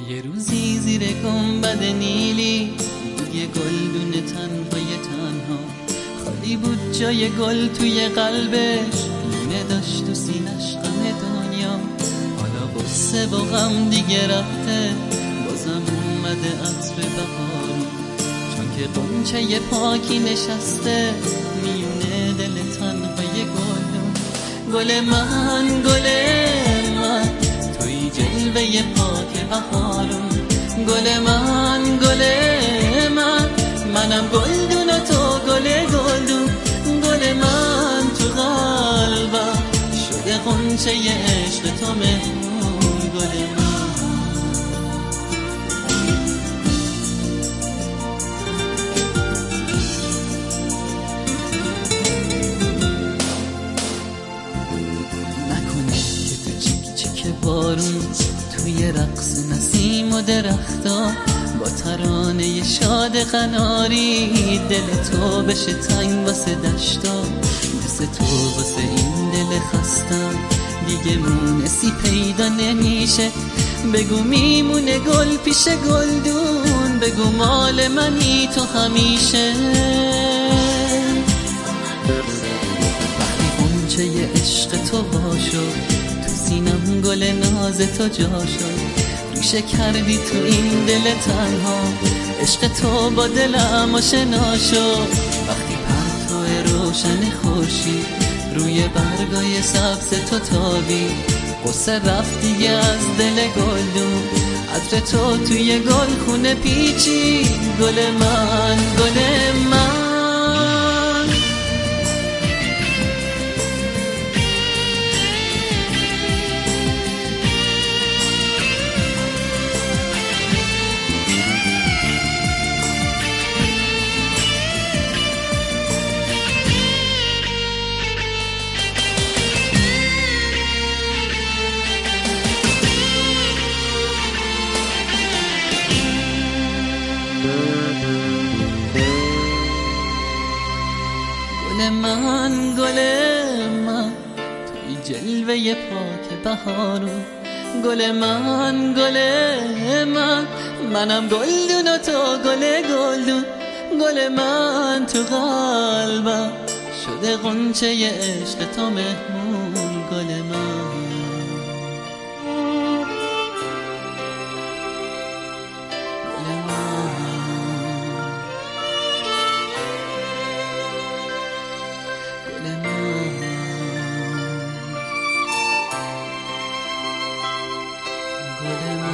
یه روزی زیر گنبد نیلی بود یه گلدون تنهای تنها، خالی بود جای گل توی قلبش، لونه داشت تو سینش غم دنیا. حالا غصه و غم دیگه رفته، بازم اومده عطر بهارون، چون که غنچه پاکی نشسته میونه دل تنهای گلدون. گل من گل من توی جلوه پاک بهارون، گل من گل من منم گلدون و تو گل گلدون. گل من تو قلبم شده غنچه عشق تو مهمون. گل من نکنه که تو چیک چیک بارون توی رقص نسیم و درختا با ترانه شاد قناری دل تو بشه تنگ واسه دشتا. مثل تو واسه این دل خستم دیگه مونسی پیدا نمیشه. بگو میمونه گل پیش گلدون، بگو مال منی تو همیشه. وقتی غنچه عشق تو باشو تو سینم گل ناز تو جا شد، ریشه کردی تو این دل تنها، عشق تو با دلم آشنا شد. وقتی پرتو روشن خورشید روی برگای سبز تو تابی، قصه رفت دیگه از دل گلدون، عطر تو توی گل خونه پیچی. گل من گل من گل من گل من توی جلوه پاک بهارون، گل من گل من منم گلدون و تو گل گلدون. گل من تو قلبم شده غنچه عشق تو مهمون. گل من گل من